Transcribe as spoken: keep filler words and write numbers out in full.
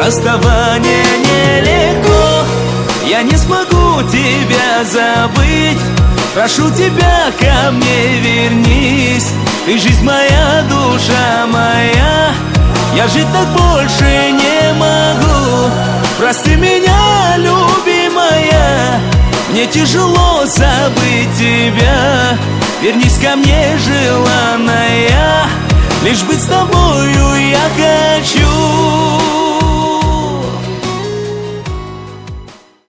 Расставание нелегко, я не смогу тебя забыть. Прошу тебя, ко мне вернись. Ты жизнь моя, душа моя. Я жить так больше не могу. Прости меня, любимая. Мне тяжело забыть тебя. Вернись ко мне, желанная. Лишь быть с тобою